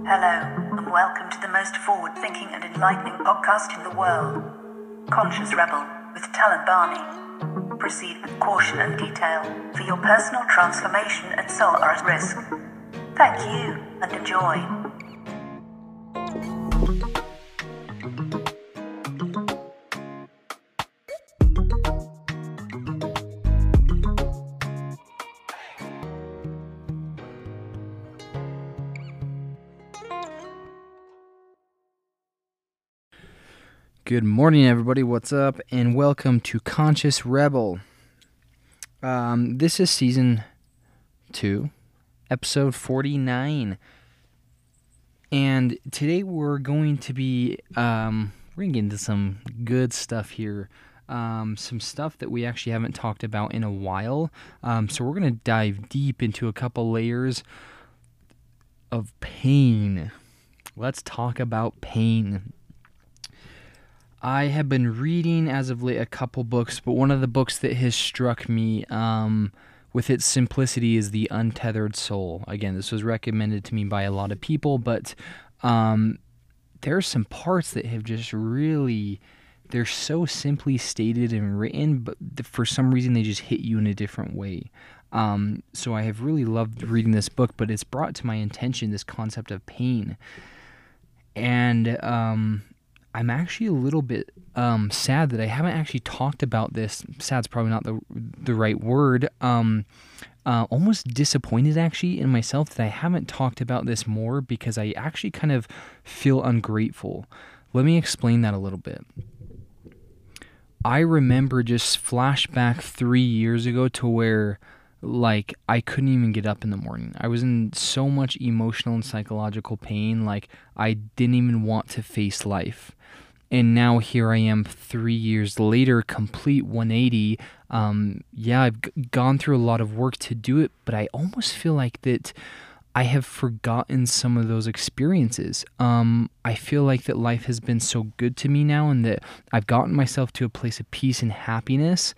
Hello, and welcome to the most forward-thinking and enlightening podcast in the world, Conscious Rebel with Talon Barney. Proceed with caution and detail, for your personal transformation and soul are at risk. Thank you, and enjoy. Good morning, everybody. What's up? And welcome to Conscious Rebel. This is season 2, episode 49. And today we're going to be, we're going to get into some good stuff here. Some stuff that we actually haven't talked about in a while. So we're going to dive deep into a couple layers of pain. Let's talk about pain. I have been reading as of late a couple books, but one of the books that has struck me with its simplicity is The Untethered Soul. Again, this was recommended to me by a lot of people, but there are some parts that have just really, they're so simply stated and written, but for some reason they just hit you in a different way. So I have really loved reading this book, but it's brought to my attention this concept of pain. And I'm actually a little bit sad that I haven't actually talked about this. Sad's probably not the right word. Almost disappointed actually in myself that I haven't talked about this more because I actually kind of feel ungrateful. Let me explain that a little bit. I remember just flashback 3 years ago to where like I couldn't even get up in the morning. I was in so much emotional and psychological pain, like I didn't even want to face life. And now here I am 3 years later, complete 180. I've gone through a lot of work to do it, but I almost feel like that I have forgotten some of those experiences. I feel like that life has been so good to me now and that I've gotten myself to a place of peace and happiness.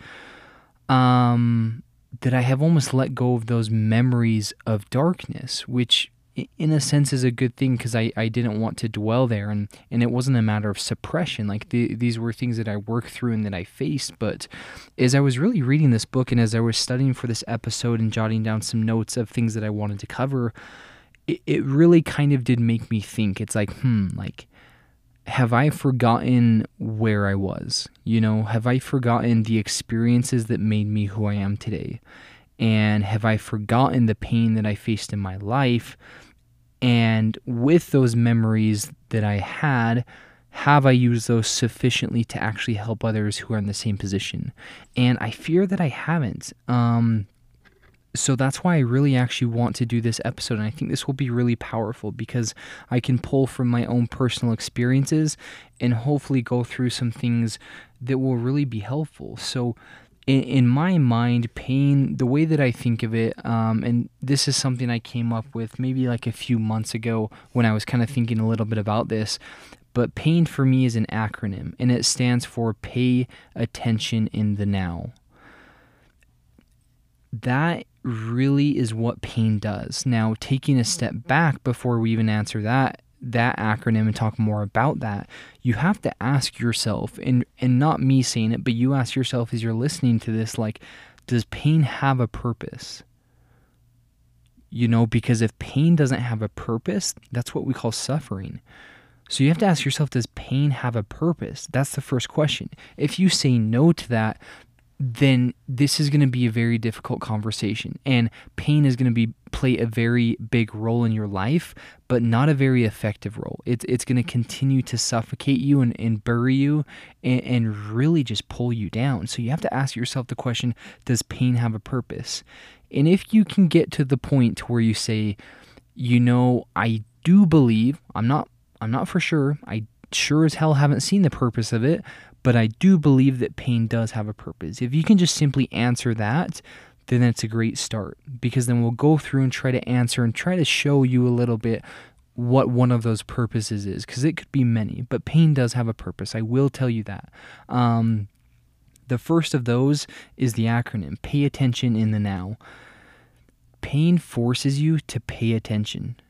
That I have almost let go of those memories of darkness, which in a sense is a good thing because I didn't want to dwell there, and it wasn't a matter of suppression. Like these were things that I worked through and that I faced. But as I was really reading this book and as I was studying for this episode and jotting down some notes of things that I wanted to cover, it really kind of did make me think. It's like, have I forgotten where I was? Have I forgotten the experiences that made me who I am today? And have I forgotten the pain that I faced in my life? And with those memories that I had, have I used those sufficiently to actually help others who are in the same position? And I fear that I haven't. So that's why I really actually want to do this episode, and I think this will be really powerful because I can pull from my own personal experiences and hopefully go through some things that will really be helpful. So in my mind, pain, the way that I think of it, and this is something I came up with maybe like a few months ago when I was kind of thinking a little bit about this, but pain for me is an acronym, and it stands for Pay Attention in the Now. That really is what pain does. Now, taking a step back before we even answer that acronym and talk more about that, you have to ask yourself, and not me saying it, but you ask yourself as you're listening to this, like, does pain have a purpose? Because if pain doesn't have a purpose, that's what we call suffering. So you have to ask yourself, does pain have a purpose? That's the first question. If you say no to that, then this is going to be a very difficult conversation, and pain is going to play a very big role in your life, but not a very effective role. It's going to continue to suffocate you and bury you and really just pull you down. So you have to ask yourself the question, does pain have a purpose? And if you can get to the point where you say, I do believe, I'm not for sure, I sure as hell haven't seen the purpose of it, but I do believe that pain does have a purpose. If you can just simply answer that, then that's a great start, because then we'll go through and try to answer and try to show you a little bit what one of those purposes is, because it could be many, but pain does have a purpose. I will tell you that. The first of those is the acronym, Pay Attention in the Now. Pain forces you to pay attention.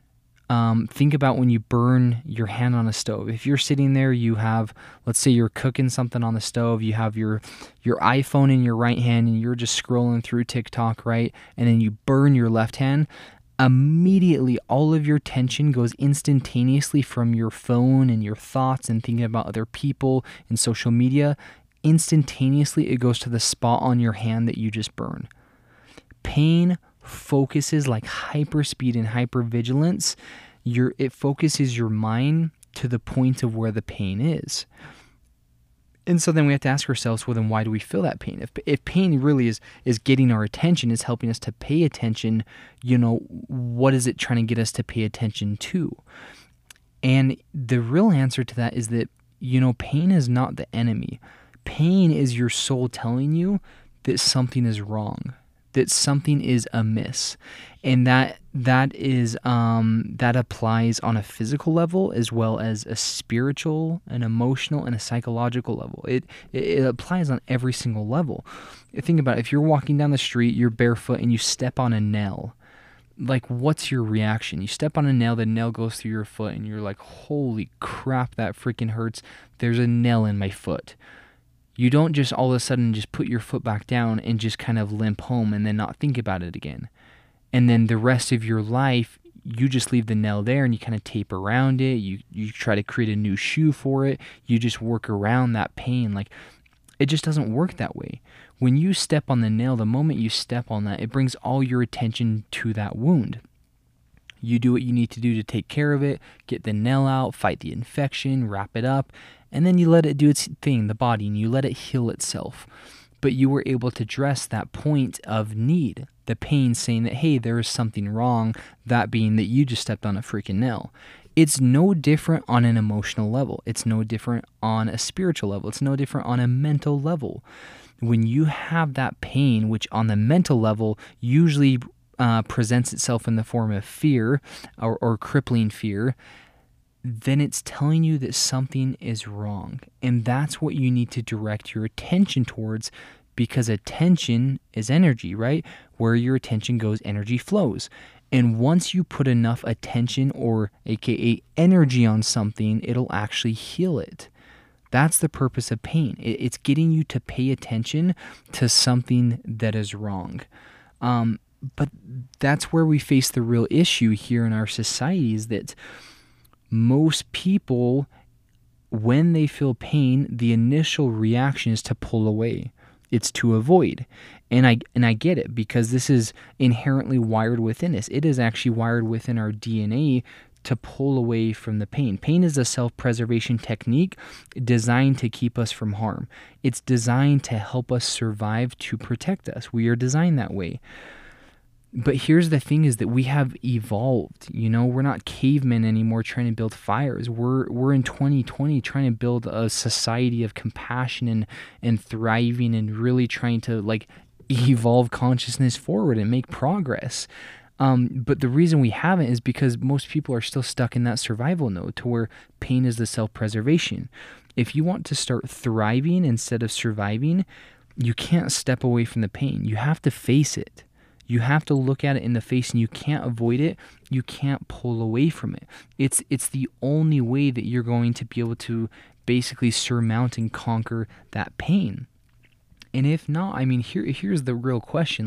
Think about when you burn your hand on a stove. If you're sitting there, you have, let's say you're cooking something on the stove, you have your iPhone in your right hand and you're just scrolling through TikTok, right? And then you burn your left hand. Immediately, all of your tension goes instantaneously from your phone and your thoughts and thinking about other people and social media. Instantaneously, it goes to the spot on your hand that you just burned. Pain focuses like hyperspeed and hypervigilance. It focuses your mind to the point of where the pain is. And so then we have to ask ourselves, well, then why do we feel that pain? If pain really is getting our attention, is helping us to pay attention, what is it trying to get us to pay attention to? And the real answer to that is that, pain is not the enemy. Pain is your soul telling you that something is wrong, that something is amiss. And that applies on a physical level as well as a spiritual, an emotional, and a psychological level. It applies on every single level. Think about it. If you're walking down the street, you're barefoot, and you step on a nail, like, what's your reaction? You step on a nail, the nail goes through your foot, and you're like, holy crap, that freaking hurts. There's a nail in my foot. You don't just all of a sudden just put your foot back down and just kind of limp home and then not think about it again. And then the rest of your life, you just leave the nail there and you kind of tape around it. You try to create a new shoe for it. You just work around that pain. Like, it just doesn't work that way. When you step on the nail, the moment you step on that, it brings all your attention to that wound. You do what you need to do to take care of it, get the nail out, fight the infection, wrap it up, and then you let it do its thing, the body, and you let it heal itself. But you were able to address that point of need, the pain saying that, hey, there is something wrong, that being that you just stepped on a freaking nail. It's no different on an emotional level. It's no different on a spiritual level. It's no different on a mental level. When you have that pain, which on the mental level usually presents itself in the form of fear or crippling fear, then it's telling you that something is wrong. And that's what you need to direct your attention towards, because attention is energy, right? Where your attention goes, energy flows. And once you put enough attention, or aka energy, on something, it'll actually heal it. That's the purpose of pain. It's getting you to pay attention to something that is wrong. But that's where we face the real issue here in our society, is that most people, when they feel pain, the initial reaction is to pull away. It's to avoid. And I get it, because this is inherently wired within us. It is actually wired within our DNA to pull away from the pain. Pain is a self-preservation technique designed to keep us from harm. It's designed to help us survive, to protect us. We are designed that way. But here's the thing, is that we have evolved. We're not cavemen anymore trying to build fires. We're in 2020 trying to build a society of compassion and thriving, and really trying to evolve consciousness forward and make progress. But the reason we haven't is because most people are still stuck in that survival mode, to where pain is the self-preservation. If you want to start thriving instead of surviving, you can't step away from the pain. You have to face it. You have to look at it in the face, and you can't avoid it. You can't pull away from it. It's the only way that you're going to be able to basically surmount and conquer that pain. And if not, here's the real question.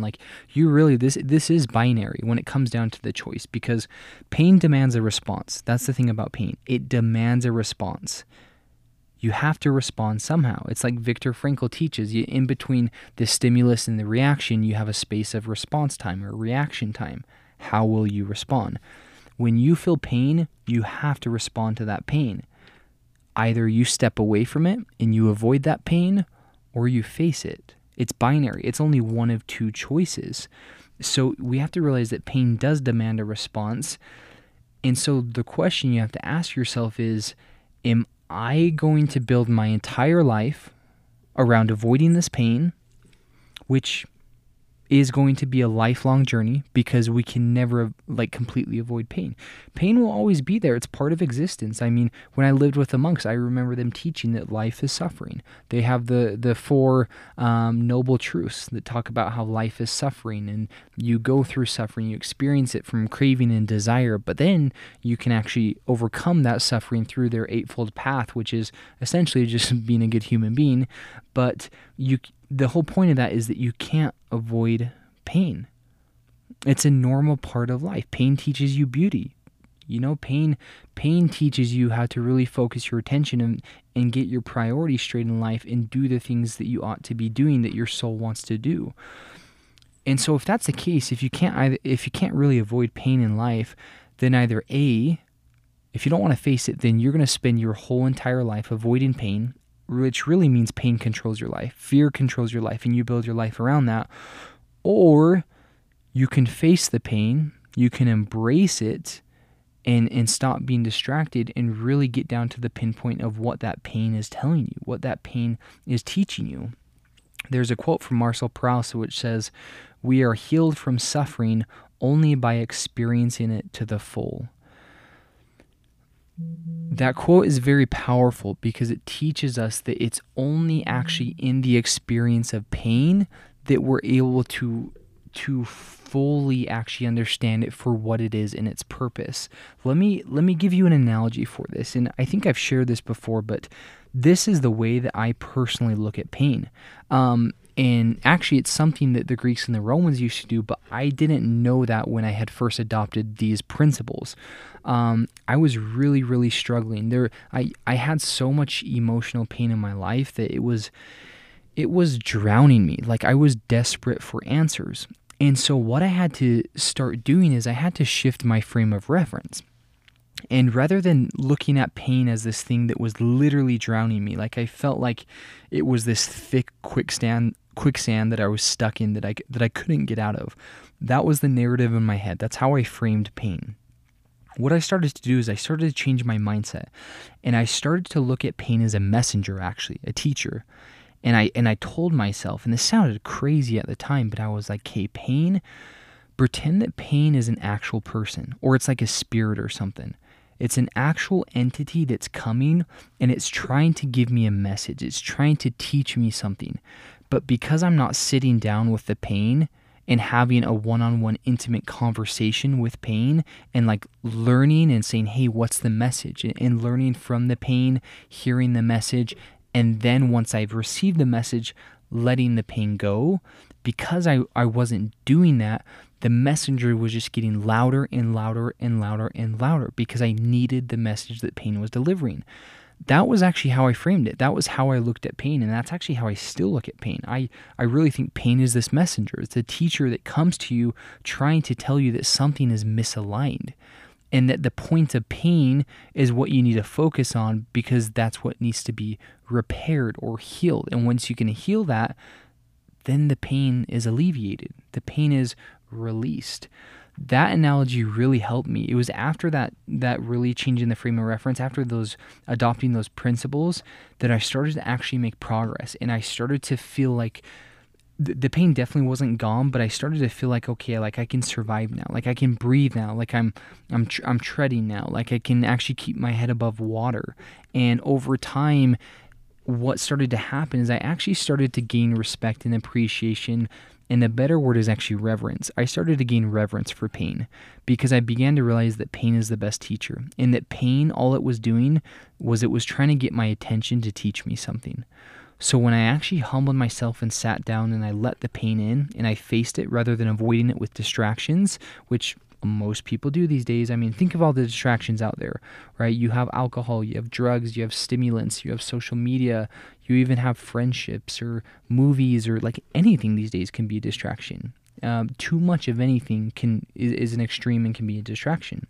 This is binary when it comes down to the choice, because pain demands a response. That's the thing about pain. It demands a response. You have to respond somehow. It's like Viktor Frankl teaches you, in between the stimulus and the reaction, you have a space of response time or reaction time. How will you respond? When you feel pain, you have to respond to that pain. Either you step away from it and you avoid that pain, or you face it. It's binary. It's only one of two choices. So we have to realize that pain does demand a response. And so the question you have to ask yourself is, am I going to build my entire life around avoiding this pain, which is going to be a lifelong journey because we can never completely avoid pain. Pain will always be there. It's part of existence. I mean, when I lived with the monks, I remember them teaching that life is suffering. They have the four noble truths that talk about how life is suffering, and you go through suffering, you experience it from craving and desire, but then you can actually overcome that suffering through their eightfold path, which is essentially just being a good human being. But the whole point of that is that you can't avoid pain. It's a normal part of life. Pain teaches you beauty. Pain teaches you how to really focus your attention and get your priorities straight in life and do the things that you ought to be doing that your soul wants to do. And so if that's the case, if you can't really avoid pain in life, then either A, if you don't want to face it, then you're going to spend your whole entire life avoiding pain, which really means pain controls your life. Fear controls your life, and you build your life around that. Or you can face the pain, you can embrace it, and stop being distracted and really get down to the pinpoint of what that pain is telling you, what that pain is teaching you. There's a quote from Marcel Proust which says, "We are healed from suffering only by experiencing it to the full." That quote is very powerful because it teaches us that it's only actually in the experience of pain that we're able to fully actually understand it for what it is and its purpose. Let me give you an analogy for this, and I think I've shared this before, but this is the way that I personally look at pain. And actually, it's something that the Greeks and the Romans used to do, but I didn't know that when I had first adopted these principles. I was really, really struggling. I had so much emotional pain in my life that it was drowning me. Like, I was desperate for answers. And so what I had to start doing is I had to shift my frame of reference. And rather than looking at pain as this thing that was literally drowning me, like I felt like it was this thick quicksand that I was stuck in that I couldn't get out of. That was the narrative in my head. That's how I framed pain. What I started to do is I started to change my mindset, and I started to look at pain as a messenger, actually, a teacher. And I told myself, and this sounded crazy at the time, but I was like, hey, pretend that pain is an actual person, or it's like a spirit or something. It's an actual entity that's coming, and it's trying to give me a message. It's trying to teach me something. But because I'm not sitting down with the pain and having a one-on-one intimate conversation with pain and like learning and saying, hey, what's the message? And learning from the pain, hearing the message, and then once I've received the message, letting the pain go, because I wasn't doing that, the messenger was just getting louder and louder and louder and louder because I needed the message that pain was delivering. That was actually how I framed it. That was how I looked at pain, and that's actually how I still look at pain. I really think pain is this messenger. It's a teacher that comes to you trying to tell you that something is misaligned, and that the point of pain is what you need to focus on because that's what needs to be repaired or healed. And once you can heal that, then the pain is alleviated. The pain is released. That analogy really helped me. It was after that really changing the frame of reference, after those adopting those principles, that I started to actually make progress, and I started to feel like the pain definitely wasn't gone, but I started to feel like, okay, like I can survive now, like I can breathe now, like I'm treading now, like I can actually keep my head above water. And over time, what started to happen is I actually started to gain respect and appreciation, and the better word is actually reverence. I started to gain reverence for pain because I began to realize that pain is the best teacher, and that pain, all it was doing was it was trying to get my attention to teach me something. So when I actually humbled myself and sat down and I let the pain in and I faced it rather than avoiding it with distractions, which most people do these days. I mean, think of all the distractions out there, right? You have alcohol, you have drugs, you have stimulants, you have social media, you even have friendships or movies, or like anything these days can be a distraction. Too much of anything is an extreme and can be a distraction.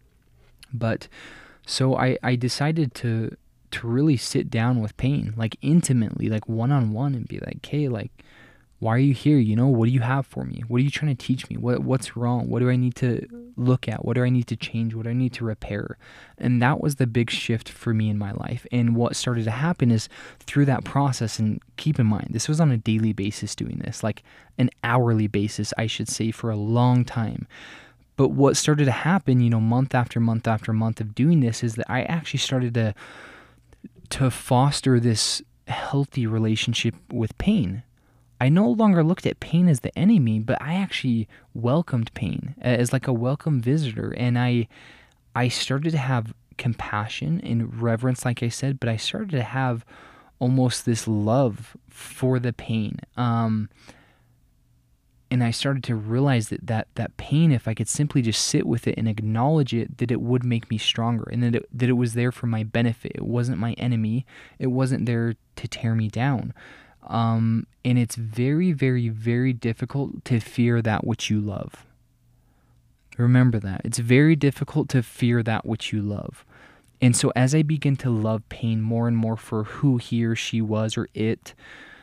But so I decided to really sit down with pain, like intimately, like one-on-one, and be like, hey, like, why are you here? You know, what do you have for me? What are you trying to teach me? What's wrong? What do I need to look at? What do I need to change? What do I need to repair? And that was the big shift for me in my life. And what started to happen is through that process, and keep in mind, this was on a daily basis doing this, like an hourly basis, I should say, for a long time. But what started to happen, month after month after month of doing this, is that I actually started to foster this healthy relationship with pain. I no longer looked at pain as the enemy, but I actually welcomed pain as like a welcome visitor. And I started to have compassion and reverence, like I said, but I started to have almost this love for the pain. And I started to realize that pain, if I could simply just sit with it and acknowledge it, that it would make me stronger, and that it was there for my benefit. It wasn't my enemy. It wasn't there to tear me down. And it's very, very, very difficult to fear that which you love. Remember that. It's very difficult to fear that which you love. And so as I begin to love pain more and more for who he or she was, or it,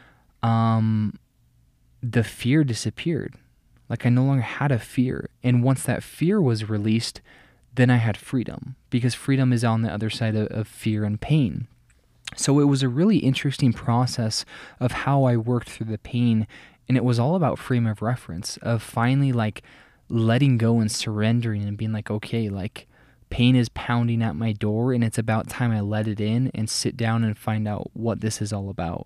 the fear disappeared. Like, I no longer had a fear. And once that fear was released, then I had freedom, because freedom is on the other side of fear and pain. So it was a really interesting process of how I worked through the pain, and it was all about frame of reference, of finally like letting go and surrendering and being like, okay, like pain is pounding at my door, and it's about time I let it in and sit down and find out what this is all about.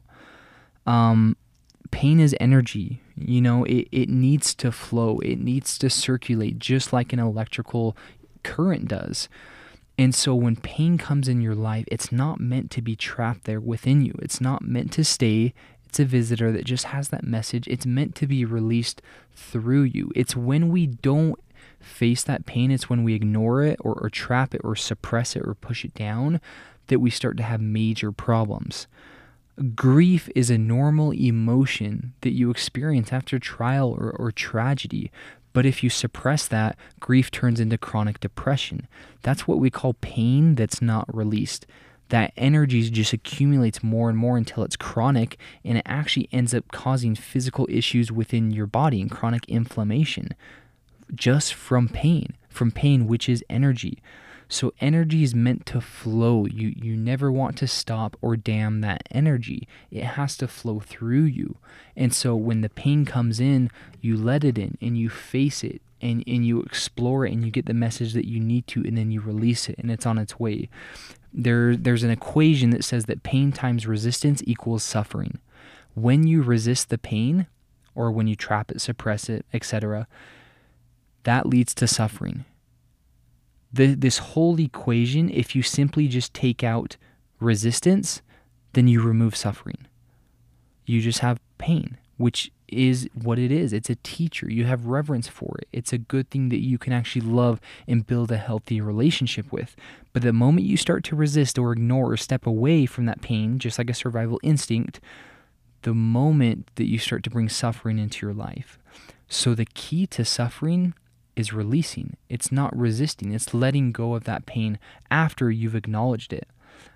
Pain is energy, it needs to flow, it needs to circulate just like an electrical current does. And so when pain comes in your life, it's not meant to be trapped there within you. It's not meant to stay. It's a visitor that just has that message. It's meant to be released through you. It's when we don't face that pain, it's when we ignore it or trap it or suppress it or push it down, that we start to have major problems. Grief is a normal emotion that you experience after trial or tragedy. But if you suppress that, grief turns into chronic depression. That's what we call pain that's not released. That energy just accumulates more and more until it's chronic, and it actually ends up causing physical issues within your body and chronic inflammation just from pain, which is energy. So energy is meant to flow. You never want to stop or dam that energy. It has to flow through you. And so when the pain comes in, you let it in and you face it and you explore it and you get the message that you need to, and then you release it and it's on its way. There's an equation that says that pain times resistance equals suffering. When you resist the pain, or when you trap it, suppress it, etc., that leads to suffering. This whole equation, if you simply just take out resistance, then you remove suffering. You just have pain, which is what it is. It's a teacher. You have reverence for it. It's a good thing that you can actually love and build a healthy relationship with. But the moment you start to resist or ignore or step away from that pain, just like a survival instinct, the moment that you start to bring suffering into your life. So the key to suffering is releasing. It's not resisting. It's letting go of that pain after you've acknowledged it.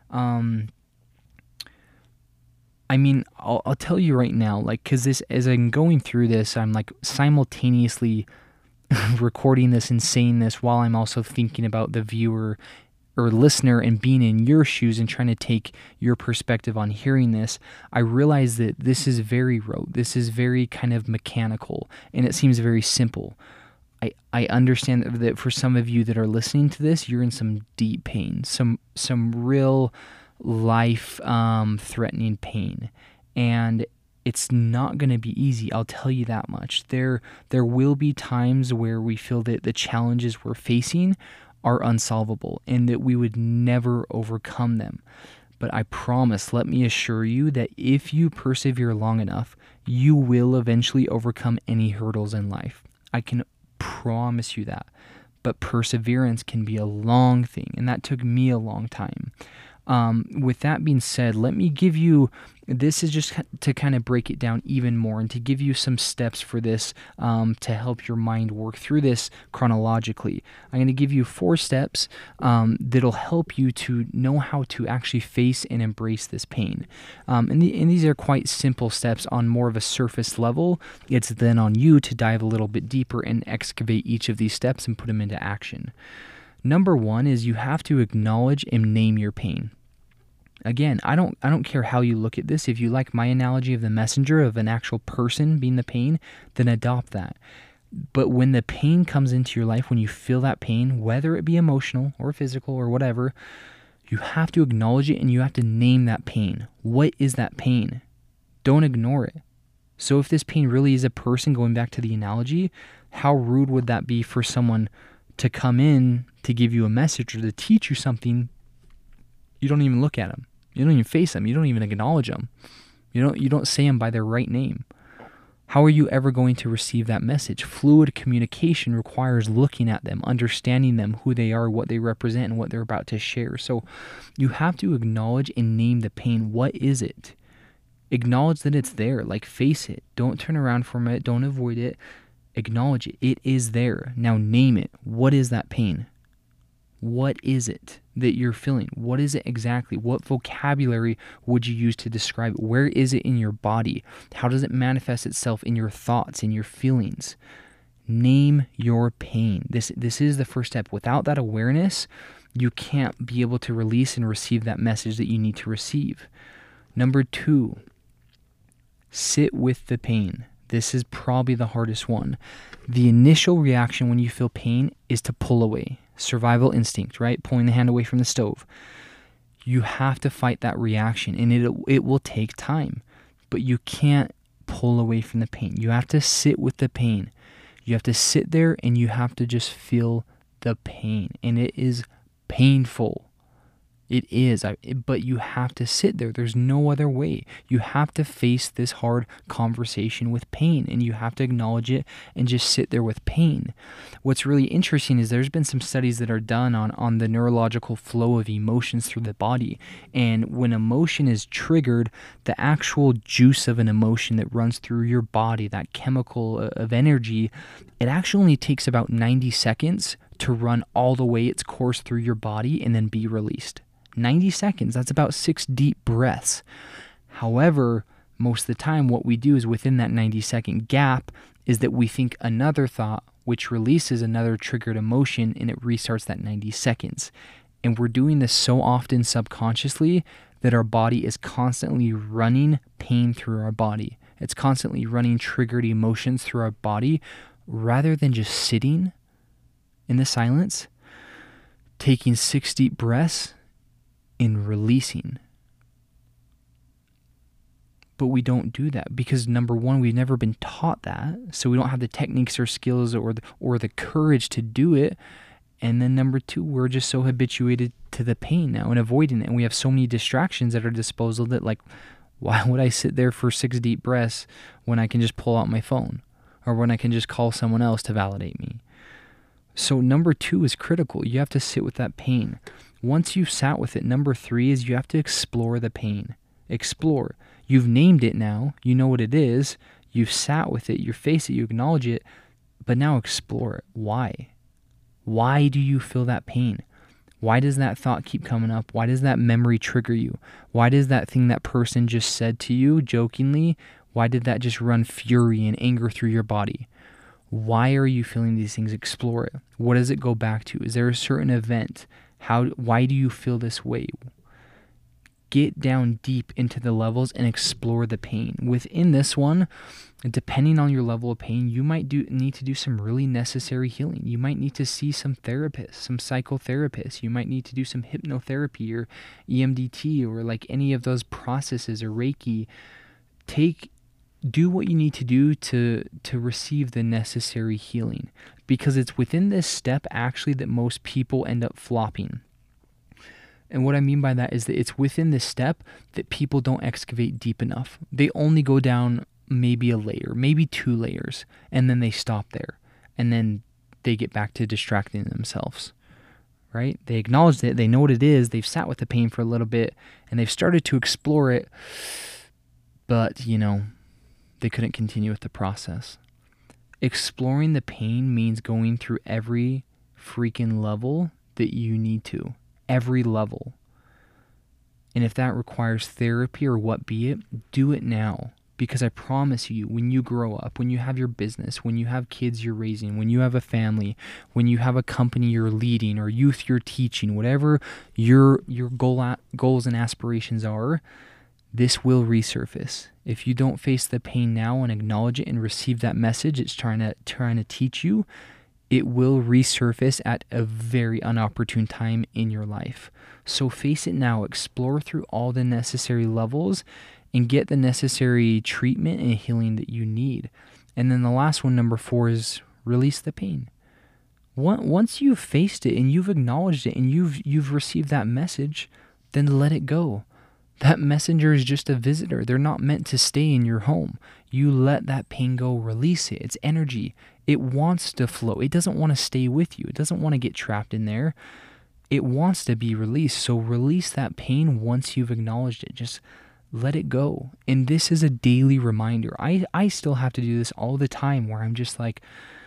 I'll tell you right now, because this, as I'm going through this, I'm simultaneously recording this and saying this while I'm also thinking about the viewer or listener and being in your shoes and trying to take your perspective on hearing this. I realize that this is very rote. This is very kind of mechanical, and it seems very simple. I understand that for some of you that are listening to this, you're in some deep pain, some real life threatening pain, and it's not going to be easy. I'll tell you that much. There will be times where we feel that the challenges we're facing are unsolvable and that we would never overcome them. But I promise, let me assure you that if you persevere long enough, you will eventually overcome any hurdles in life. I can promise you that. But perseverance can be a long thing, and that took me a long time. With that being said, let me give you, this is just to kind of break it down even more and to give you some steps for this to help your mind work through this chronologically. I'm going to give you 4 steps that'll help you to know how to actually face and embrace this pain. And these are quite simple steps on more of a surface level. It's then on you to dive a little bit deeper and excavate each of these steps and put them into action. Number 1 is you have to acknowledge and name your pain. Again, I don't care how you look at this. If you like my analogy of the messenger, of an actual person being the pain, then adopt that. But when the pain comes into your life, when you feel that pain, whether it be emotional or physical or whatever, you have to acknowledge it and you have to name that pain. What is that pain? Don't ignore it. So if this pain really is a person, going back to the analogy, how rude would that be for someone to come in to give you a message or to teach you something? You don't even look at them. You don't even face them. You don't even acknowledge them. You don't say them by their right name. How are you ever going to receive that message? Fluid communication requires looking at them, understanding them, who they are, what they represent, and what they're about to share. So you have to acknowledge and name the pain. What is it? Acknowledge that it's there. Like, face it. Don't turn around from it. Don't avoid it. Acknowledge it. It is there. Now name it. What is that pain? What is it that you're feeling? What is it exactly? What vocabulary would you use to describe it? Where is it in your body? How does it manifest itself in your thoughts, in your feelings? Name your pain. This is the first step. Without that awareness, you can't be able to release and receive that message that you need to receive. Number 2, sit with the pain. This is probably the hardest one. The initial reaction when you feel pain is to pull away. Survival instinct, right? Pulling the hand away from the stove. You have to fight that reaction, and it will take time. But you can't pull away from the pain. You have to sit with the pain. You have to sit there and you have to just feel the pain. And it is painful. It is, but you have to sit there. There's no other way. You have to face this hard conversation with pain, and you have to acknowledge it and just sit there with pain. What's really interesting is there's been some studies that are done on the neurological flow of emotions through the body, and when emotion is triggered, the actual juice of an emotion that runs through your body, that chemical of energy, it actually only takes about 90 seconds to run all the way its course through your body and then be released. 90 seconds, that's about 6 deep breaths. However, most of the time what we do is within that 90-second gap is that we think another thought, which releases another triggered emotion, and it restarts that 90 seconds. And we're doing this so often subconsciously that our body is constantly running pain through our body. It's constantly running triggered emotions through our body rather than just sitting in the silence, taking 6 deep breaths, in releasing. But we don't do that because, number 1, we've never been taught that, so we don't have the techniques or skills or the courage to do it. And then number 2, we're just so habituated to the pain now and avoiding it, and we have so many distractions at our disposal that, like, why would I sit there for 6 deep breaths when I can just pull out my phone or when I can just call someone else to validate me? So number 2 is critical. You have to sit with that pain. Once you've sat with it, number 3 is you have to explore the pain. Explore. You've named it now. You know what it is. You've sat with it. You face it. You acknowledge it. But now explore it. Why? Why do you feel that pain? Why does that thought keep coming up? Why does that memory trigger you? Why does that thing that person just said to you jokingly, why did that just run fury and anger through your body? Why are you feeling these things? Explore it. What does it go back to? Is there a certain event? Why do you feel this way? Get down deep into the levels and explore the pain. Within this one, depending on your level of pain, you might need to do some really necessary healing. You might need to see some therapists, some psychotherapists. You might need to do some hypnotherapy or EMDT or like any of those processes or Reiki. Do what you need to do to receive the necessary healing, because it's within this step actually that most people end up flopping. And what I mean by that is that it's within this step that people don't excavate deep enough. They only go down maybe a layer, maybe 2 layers, and then they stop there. And then they get back to distracting themselves, right? They acknowledged it. They know what it is. They've sat with the pain for a little bit, and they've started to explore it, but, they couldn't continue with the process. Exploring the pain means going through every freaking level that you need to. Every level. And if that requires therapy or what be it, do it now. Because I promise you, when you grow up, when you have your business, when you have kids you're raising, when you have a family, when you have a company you're leading or youth you're teaching, whatever your goals and aspirations are, this will resurface. If you don't face the pain now and acknowledge it and receive that message it's trying to teach you, it will resurface at a very inopportune time in your life. So face it now, explore through all the necessary levels, and get the necessary treatment and healing that you need. And then the last one, number 4, is release the pain. Once you've faced it and you've acknowledged it and you've received that message, then let it go. That messenger is just a visitor. They're not meant to stay in your home. You let that pain go, release it. It's energy. It wants to flow. It doesn't want to stay with you. It doesn't want to get trapped in there. It wants to be released. So release that pain once you've acknowledged it. Just let it go. And this is a daily reminder. I still have to do this all the time where I'm just like,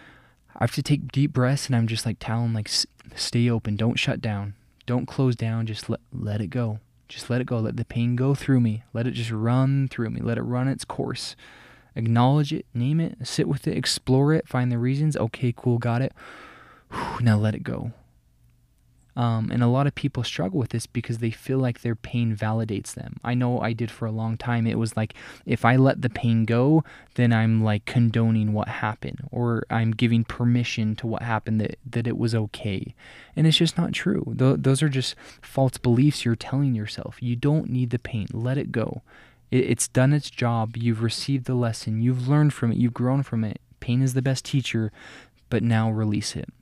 I have to take deep breaths and I'm just like telling like, stay open. Don't shut down. Don't close down. Just let it go. Just let it go. Let the pain go through me. Let it just run through me. Let it run its course. Acknowledge it. Name it. Sit with it. Explore it. Find the reasons. Okay, cool. Got it. Now let it go. And a lot of people struggle with this because they feel like their pain validates them. I know I did for a long time. It was like, if I let the pain go, then I'm like condoning what happened, or I'm giving permission to what happened, that it was okay. And it's just not true. Those are just false beliefs you're telling yourself. You don't need the pain. Let it go. It's done its job. You've received the lesson. You've learned from it. You've grown from it. Pain is the best teacher, but now release it.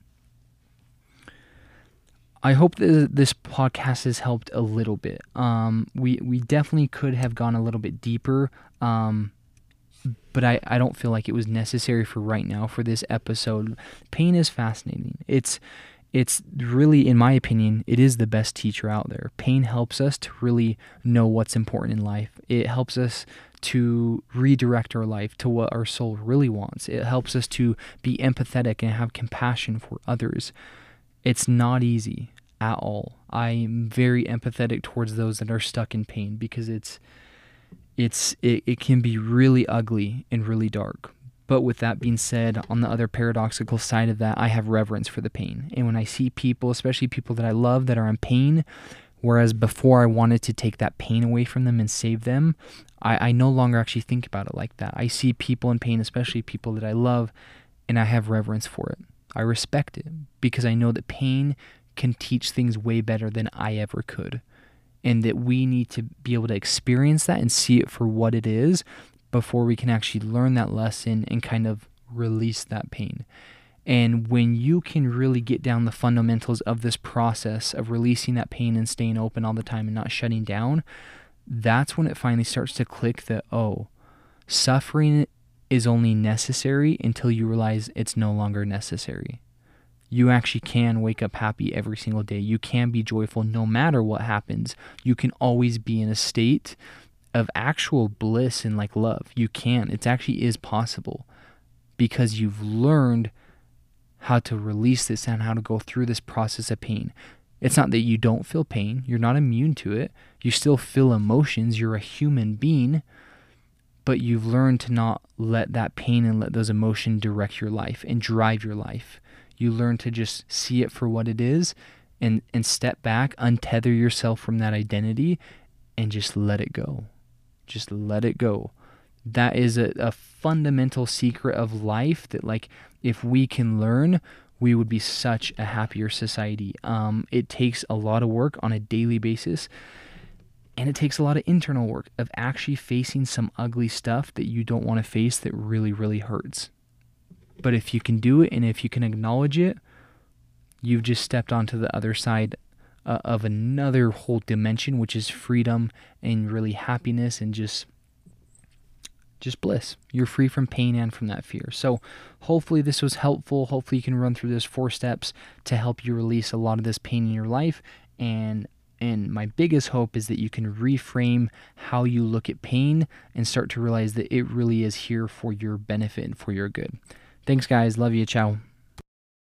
I hope that this podcast has helped a little bit. We definitely could have gone a little bit deeper, but I don't feel like it was necessary for right now for this episode. Pain is fascinating. It's really, in my opinion, it is the best teacher out there. Pain helps us to really know what's important in life. It helps us to redirect our life to what our soul really wants. It helps us to be empathetic and have compassion for others. It's not easy at all. I'm very empathetic towards those that are stuck in pain because it can be really ugly and really dark. But with that being said, on the other paradoxical side of that, I have reverence for the pain. And when I see people, especially people that I love that are in pain, whereas before I wanted to take that pain away from them and save them, I no longer actually think about it like that. I see people in pain, especially people that I love, and I have reverence for it. I respect it because I know that pain can teach things way better than I ever could. And that we need to be able to experience that and see it for what it is before we can actually learn that lesson and kind of release that pain. And when you can really get down the fundamentals of this process of releasing that pain and staying open all the time and not shutting down, that's when it finally starts to click that, suffering is only necessary until you realize it's no longer necessary. You actually can wake up happy every single day. You can be joyful no matter what happens. You can always be in a state of actual bliss and like love. You can. It actually is possible because you've learned how to release this and how to go through this process of pain. It's not that you don't feel pain. You're not immune to it. You still feel emotions. You're a human being. But you've learned to not let that pain and let those emotions direct your life and drive your life. You learn to just see it for what it is and step back, untether yourself from that identity, and just let it go. Just let it go. That is a fundamental secret of life that, like, if we can learn, we would be such a happier society. It takes a lot of work on a daily basis. And it takes a lot of internal work of actually facing some ugly stuff that you don't want to face that really, really hurts. But if you can do it and if you can acknowledge it, you've just stepped onto the other side of another whole dimension, which is freedom and really happiness and just just bliss. You're free from pain and from that fear. So hopefully this was helpful. Hopefully you can run through those 4 steps to help you release a lot of this pain in your life. And my biggest hope is that you can reframe how you look at pain and start to realize that it really is here for your benefit and for your good. Thanks, guys. Love you. Ciao.